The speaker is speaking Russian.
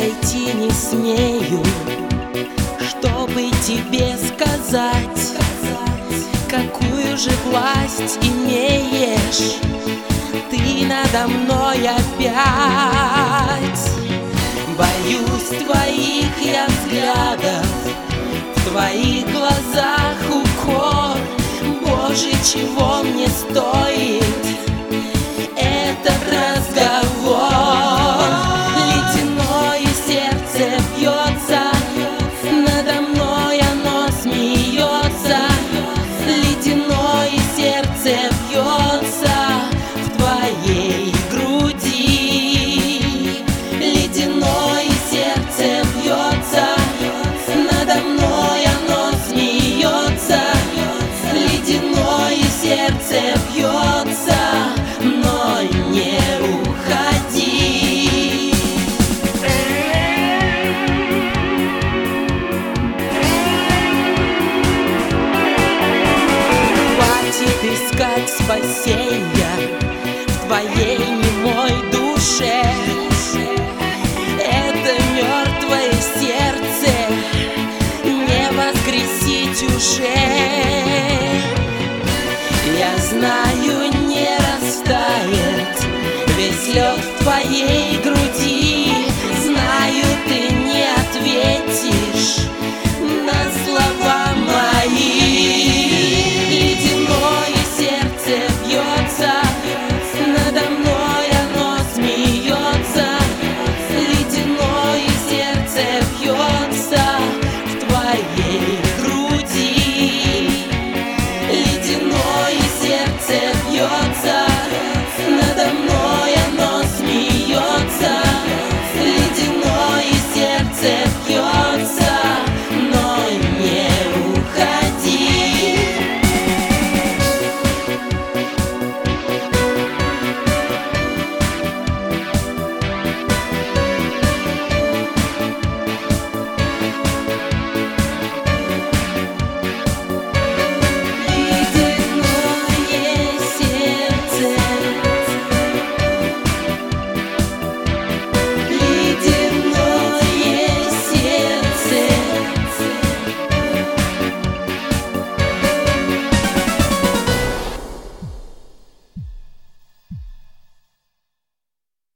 подойти не смею, чтобы тебе сказать, какую же власть имеешь ты надо мной опять. Боюсь твоих я взглядов, в твоих глазах укор. Боже, чего мне стоит этот разговор? Ледяное сердце бьется, надо мной оно смеется. Ледяное сердце бьется в твоей груди. Ледяное сердце бьется, надо мной оно смеется. Ледяное сердце бьется, но не уходи. Хватит искать спасения в твоей немой душе. Это мертвое сердце не воскресить уже. Я знаю, не растает весь лед в твоей груди.